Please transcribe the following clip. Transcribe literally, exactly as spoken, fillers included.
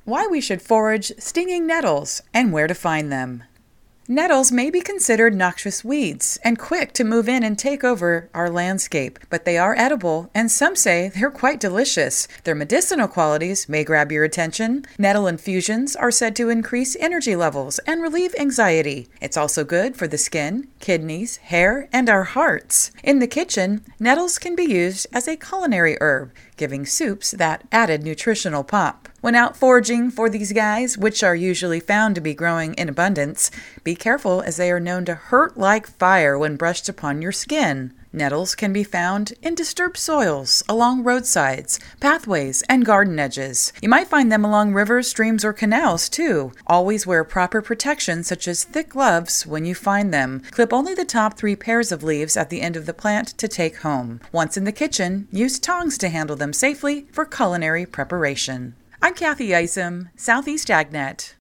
Why we should forage stinging nettles and where to find them. Nettles may be considered noxious weeds and quick to move in and take over our landscape, but they are edible, and some say they're quite delicious. Their medicinal qualities may grab your attention. Nettle infusions are said to increase energy levels and relieve anxiety. It's also good for the skin, kidneys, hair, and our hearts. In the kitchen, nettles can be used as a culinary herb, giving soups that added nutritional pop. When out foraging for these guys, which are usually found to be growing in abundance, be careful as they are known to hurt like fire when brushed upon your skin. Nettles can be found in disturbed soils, along roadsides, pathways, and garden edges. You might find them along rivers, streams, or canals, too. Always wear proper protection, such as thick gloves, when you find them. Clip only the top three pairs of leaves at the end of the plant to take home. Once in the kitchen, use tongs to handle them safely for culinary preparation. I'm Kathy Isom, Southeast AgNet.